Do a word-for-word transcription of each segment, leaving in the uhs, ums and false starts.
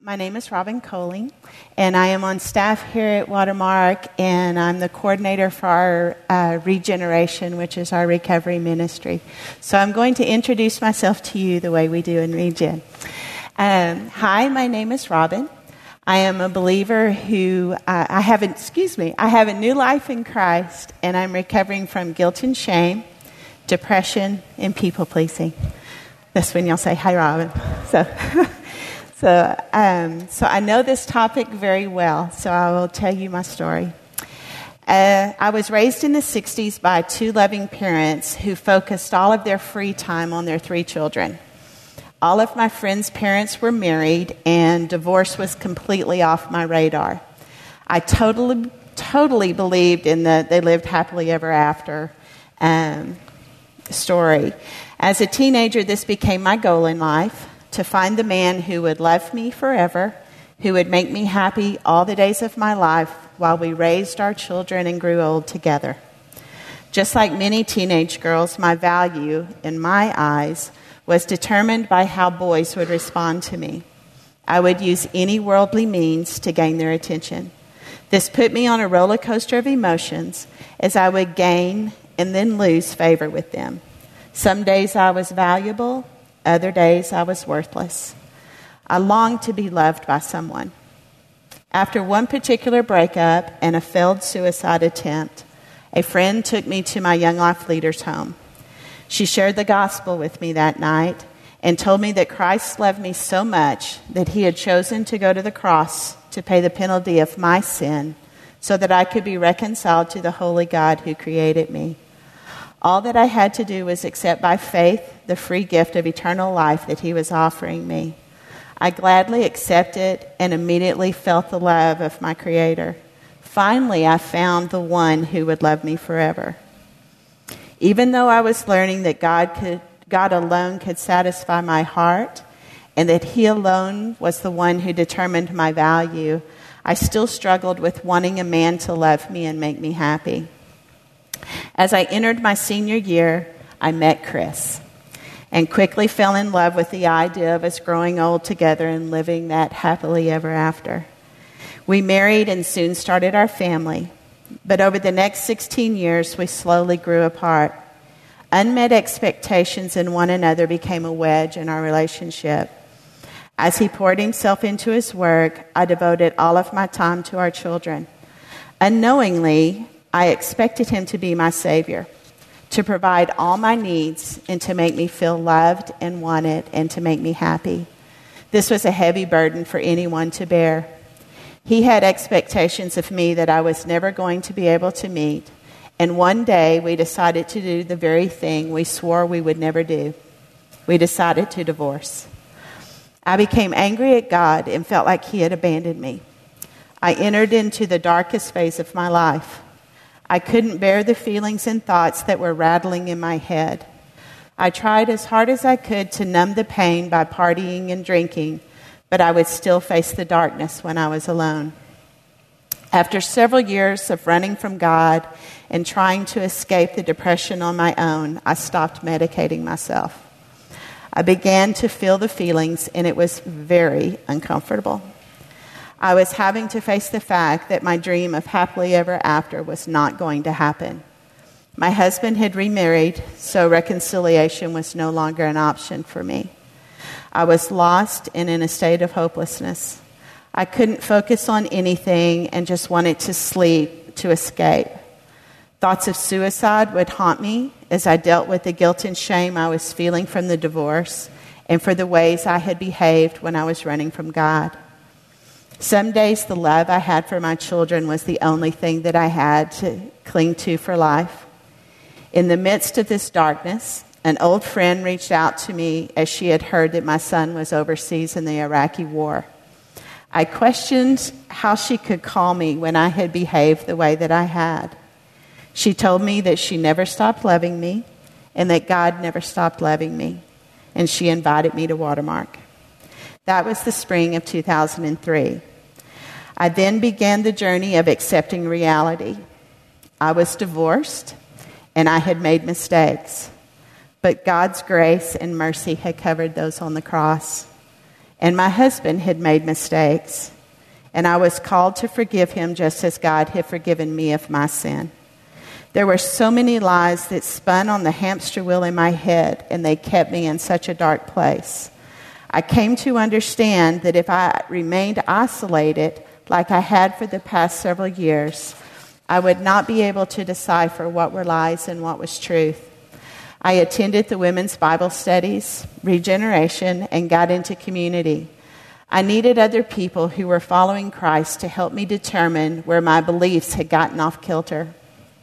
My name is Robin Coling, and I am on staff here at Watermark, and I'm the coordinator for our uh, Regeneration, which is our recovery ministry. So I'm going to introduce myself to you the way we do in Regen. Um, hi, my name is Robin. I am a believer who, uh, I have, a, excuse me, I have a new life in Christ, and I'm recovering from guilt and shame, depression, and people-pleasing. That's when y'all say, hi, Robin. So... So, um, so I know this topic very well, so I will tell you my story. Uh, I was raised in the sixties by two loving parents who focused all of their free time on their three children. All of my friends' parents were married, and divorce was completely off my radar. I totally, totally believed in the they lived happily ever after um, story. As a teenager, this became my goal in life. To find the man who would love me forever, who would make me happy all the days of my life while we raised our children and grew old together. Just like many teenage girls, my value, in my eyes, was determined by how boys would respond to me. I would use any worldly means to gain their attention. This put me on a roller coaster of emotions as I would gain and then lose favor with them. Some days I was valuable. Other days I was worthless. I longed to be loved by someone. After one particular breakup and a failed suicide attempt, a friend took me to my Young Life Leaders home. She shared the gospel with me that night and told me that Christ loved me so much that he had chosen to go to the cross to pay the penalty of my sin so that I could be reconciled to the holy God who created me. All that I had to do was accept by faith the free gift of eternal life that he was offering me. I gladly accepted and immediately felt the love of my Creator. Finally, I found the one who would love me forever. Even though I was learning that God could, God alone could satisfy my heart and that he alone was the one who determined my value, I still struggled with wanting a man to love me and make me happy. As I entered my senior year, I met Chris and quickly fell in love with the idea of us growing old together and living that happily ever after. We married and soon started our family, but over the next sixteen years, we slowly grew apart. Unmet expectations in one another became a wedge in our relationship. As he poured himself into his work, I devoted all of my time to our children. Unknowingly, I expected him to be my Savior, to provide all my needs and to make me feel loved and wanted and to make me happy. This was a heavy burden for anyone to bear. He had expectations of me that I was never going to be able to meet, and one day we decided to do the very thing we swore we would never do. We decided to divorce. I became angry at God and felt like he had abandoned me. I entered into the darkest phase of my life. I couldn't bear the feelings and thoughts that were rattling in my head. I tried as hard as I could to numb the pain by partying and drinking, but I would still face the darkness when I was alone. After several years of running from God and trying to escape the depression on my own, I stopped medicating myself. I began to feel the feelings, and it was very uncomfortable. I was having to face the fact that my dream of happily ever after was not going to happen. My husband had remarried, so reconciliation was no longer an option for me. I was lost and in a state of hopelessness. I couldn't focus on anything and just wanted to sleep to escape. Thoughts of suicide would haunt me as I dealt with the guilt and shame I was feeling from the divorce and for the ways I had behaved when I was running from God. Some days the love I had for my children was the only thing that I had to cling to for life. In the midst of this darkness, an old friend reached out to me as she had heard that my son was overseas in the Iraqi war. I questioned how she could call me when I had behaved the way that I had. She told me that she never stopped loving me and that God never stopped loving me, and she invited me to Watermark. That was the spring of two thousand three. I then began the journey of accepting reality. I was divorced, and I had made mistakes, but God's grace and mercy had covered those on the cross. and my husband had made mistakes, and I was called to forgive him just as God had forgiven me of my sin. There were so many lies that spun on the hamster wheel in my head, and they kept me in such a dark place. I came to understand that if I remained isolated like I had for the past several years, I would not be able to decipher what were lies and what was truth. I attended the women's Bible studies, regeneration, and got into community. I needed other people who were following Christ to help me determine where my beliefs had gotten off kilter.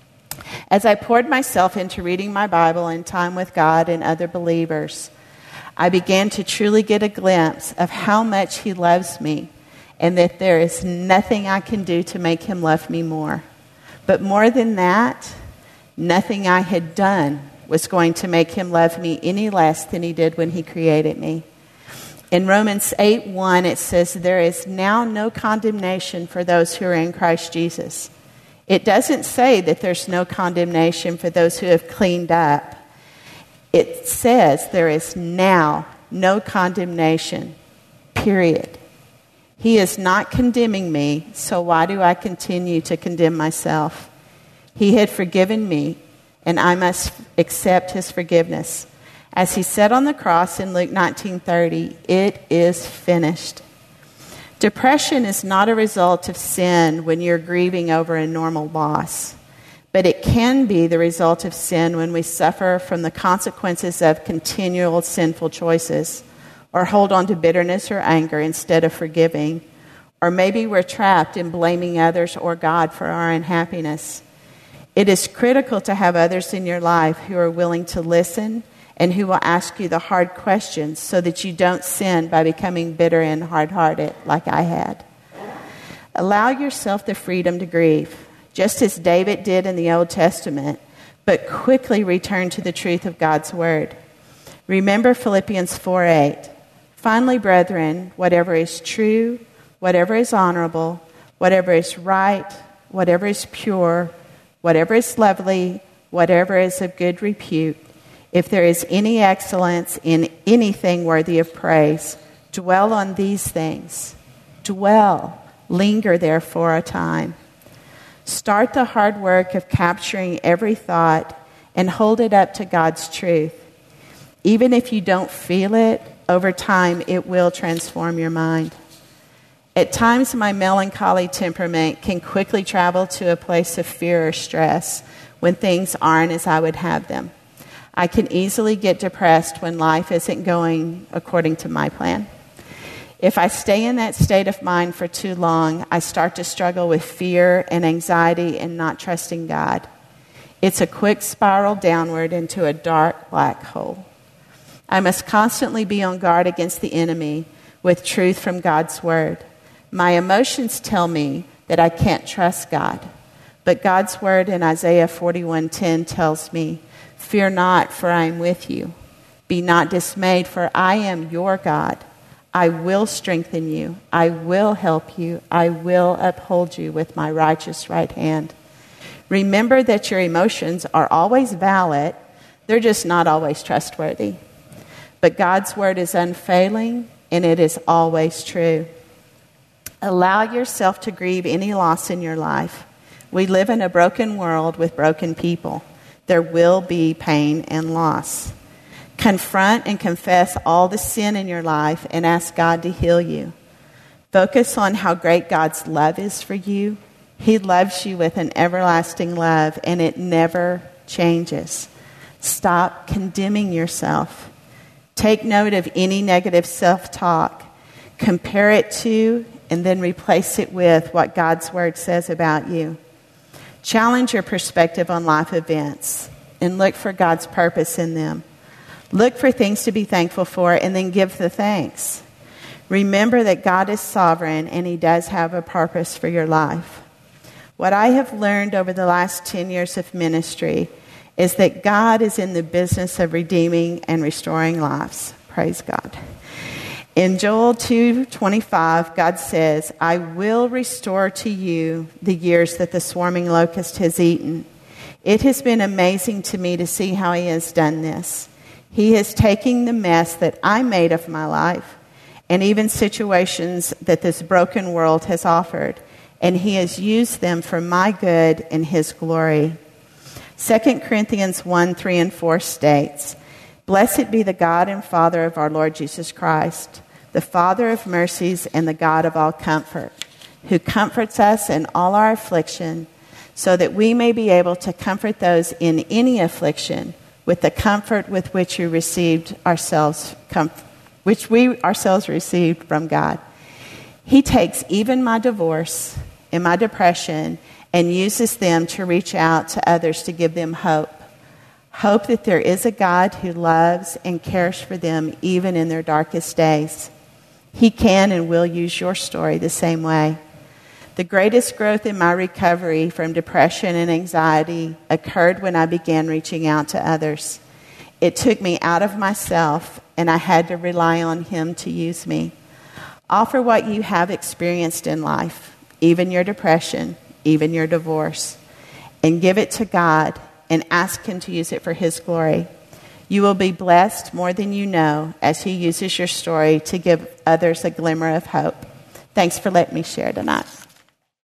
As I poured myself into reading my Bible and time with God and other believers, I began to truly get a glimpse of how much He loves me and that there is nothing I can do to make Him love me more. But more than that, nothing I had done was going to make Him love me any less than He did when He created me. In Romans eight one, it says, "There is now no condemnation for those who are in Christ Jesus." It doesn't say that there's no condemnation for those who have cleaned up. It says there is now no condemnation, period. He is not condemning me, so why do I continue to condemn myself? He had forgiven me, and I must accept His forgiveness. As He said on the cross in Luke nineteen thirty, "It is finished." Depression is not a result of sin when you're grieving over a normal loss, but it can be the result of sin when we suffer from the consequences of continual sinful choices, or hold on to bitterness or anger instead of forgiving, or maybe we're trapped in blaming others or God for our unhappiness. It is critical to have others in your life who are willing to listen and who will ask you the hard questions so that you don't sin by becoming bitter and hard-hearted like I had. Allow yourself the freedom to grieve, just as David did in the Old Testament, but quickly return to the truth of God's Word. Remember Philippians four eight. "Finally, brethren, whatever is true, whatever is honorable, whatever is right, whatever is pure, whatever is lovely, whatever is of good repute, if there is any excellence in anything worthy of praise, dwell on these things." Dwell. Linger there for a time. Start the hard work of capturing every thought and hold it up to God's truth. Even if you don't feel it, over time it will transform your mind. At times, my melancholy temperament can quickly travel to a place of fear or stress when things aren't as I would have them. I can easily get depressed when life isn't going according to my plan. If I stay in that state of mind for too long, I start to struggle with fear and anxiety and not trusting God. It's a quick spiral downward into a dark black hole. I must constantly be on guard against the enemy with truth from God's Word. My emotions tell me that I can't trust God, but God's Word in Isaiah forty-one ten tells me, "Fear not, for I am with you. Be not dismayed, for I am your God. I will strengthen you. I will help you. I will uphold you with my righteous right hand." Remember that your emotions are always valid. They're just not always trustworthy. But God's Word is unfailing, and it is always true. Allow yourself to grieve any loss in your life. We live in a broken world with broken people. There will be pain and loss. Confront and confess all the sin in your life and ask God to heal you. Focus on how great God's love is for you. He loves you with an everlasting love, and it never changes. Stop condemning yourself. Take note of any negative self-talk. Compare it to and then replace it with what God's Word says about you. Challenge your perspective on life events and look for God's purpose in them. Look for things to be thankful for and then give the thanks. Remember that God is sovereign and He does have a purpose for your life. What I have learned over the last ten years of ministry is that God is in the business of redeeming and restoring lives. Praise God. In Joel two twenty-five, God says, "I will restore to you the years that the swarming locust has eaten." It has been amazing to me to see how He has done this. He is taking the mess that I made of my life and even situations that this broken world has offered, and he has used them for my good and his glory. Second Corinthians one, three, and four states, "Blessed be the God and Father of our Lord Jesus Christ, the Father of mercies and the God of all comfort, who comforts us in all our affliction, so that we may be able to comfort those in any affliction with the comfort with which you received ourselves, com- which we ourselves received from God." He takes even my divorce and my depression and uses them to reach out to others to give them hope. Hope that there is a God who loves and cares for them even in their darkest days. He can and will use your story the same way. The greatest growth in my recovery from depression and anxiety occurred when I began reaching out to others. It took me out of myself, and I had to rely on him to use me. Offer what you have experienced in life, even your depression, even your divorce, and give it to God and ask him to use it for his glory. You will be blessed more than you know as he uses your story to give others a glimmer of hope. Thanks for letting me share tonight.